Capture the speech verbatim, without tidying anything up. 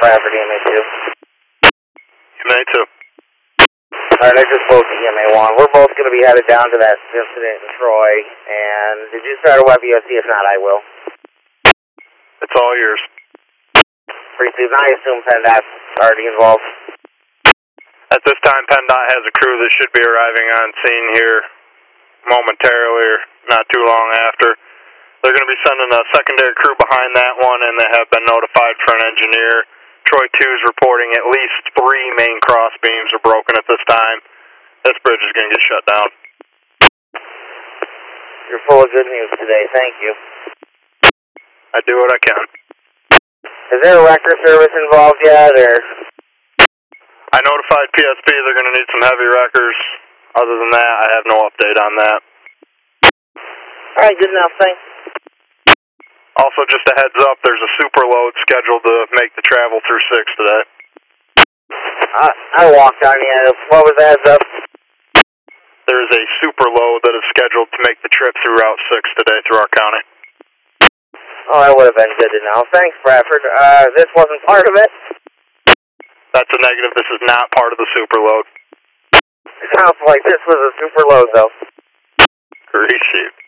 Bradford, E M A two. E M A two. Alright, I just spoke to E M A one. We're both going to be headed down to that incident in Troy. And did you start a web E O C? If not, I will. It's all yours. Pretty soon. I assume PennDOT's already involved. At this time, PennDOT has a crew that should be arriving on scene here momentarily or not too long after. They're going to be sending a secondary crew behind that one, and they have been notified for an engineer. Troy two is reporting at least three main cross beams are broken at this time. This bridge is going to get shut down. You're full of good news today. Thank you. I do what I can. Is there a wrecker service involved yet, or? I notified P S P they're going to need some heavy wreckers. Other than that, I have no update on that. All right, good enough. Thanks. Also, just a heads up, there's a super load scheduled to make the travel through six today. I, I walked on you. What was the heads up? There's a super load that is scheduled to make the trip through Route six today through our county. Oh, that would have been good to know. Thanks, Bradford. Uh, this wasn't part of it? That's a negative. This is not part of the super load. Sounds like this was a super load, though. Appreciate it.